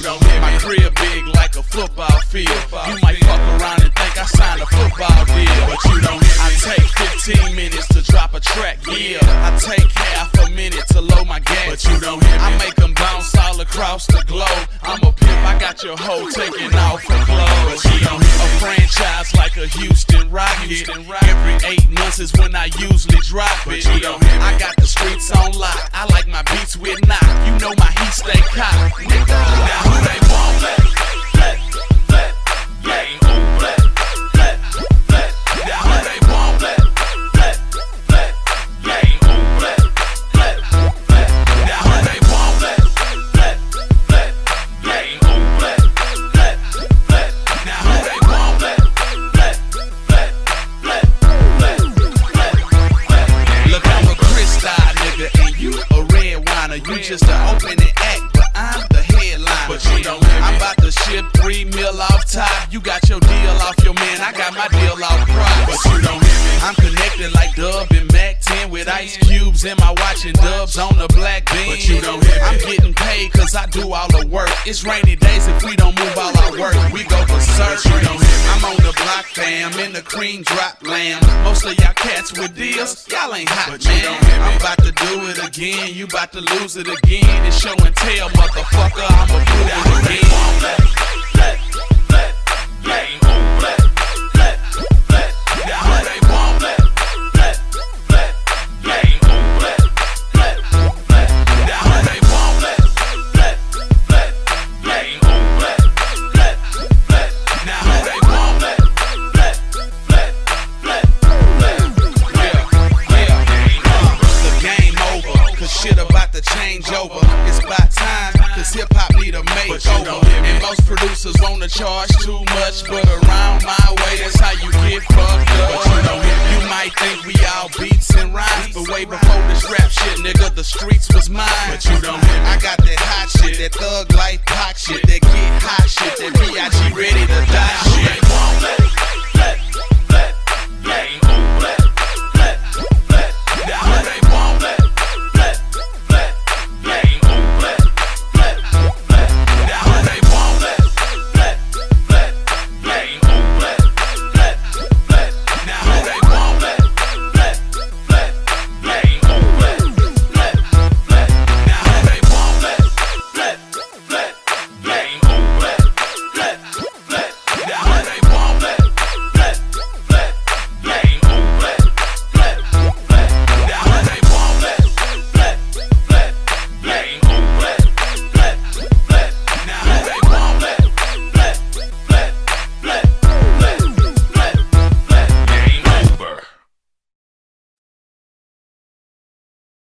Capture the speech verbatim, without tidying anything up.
don't hear me. My crib big like a football field. You might fuck around and think I signed a football deal, but you don't hear me. I take fifteen minutes to drop a track, yeah. I take half a minute to load my gas, but you don't hear me. I make them bounce all across the globe. I'm a pimp, I got your hoe taking off her clothes, but you don't hear me. A franchise like a Houston Rocket. Every eight months is when I usually drop it. But you don't hear me. I got the streets on lock. I like my beats with knock. You know my heat stay cocked. Now who they want? Let, let, let, let, oh, let, let, let. Now who they want? Let, let, let, let, oh, let, let, let. Now who they want? Let, let, let, let, oh, let, let, let. Now who they want? Let, let, let, let, let, let, let. Look, I'm a Cristal nigga and you a red winer. You just an opening act, but I'm the headline. But you don't hear me. I'm about to ship three mil off top. You got your deal off your man, I got my deal off price. But you don't hear me. I'm connected like Dub and Mac ten with ice cubes in my watch and dubs on the black bean. But you don't hear me. I'm getting paid cause I do all the work. It's rainy days if we don't move all our work. We go berserk. You don't hear me. I'm on the block fam, in the cream drop lamb. Most of y'all cats with deals, y'all ain't hot, but man. I'm about to do it again, you about to lose it again. It's show and tell, motherfucker, I'ma do it again. Let, let, let, let, oh, let, let, let. Now who they want? Let, let, let, let, oh, let, let, let. Now who they want? Let, let, let, let, oh, let, let, let. Now who they want? Let, let, let, let, let. Yeah, yeah. The game over, cause shit about to change over. It's about time, cause hip hop need a makeover. And most producers wanna charge too much, but around my way, that's how you get fucked up. But you don't hear me. You might think we all beats and rhymes, but way before this rap shit, nigga, the streets was mine. But you don't hear me. I got that hot shit, that thug life pop shit, that get hot shit, that B I G ready to die.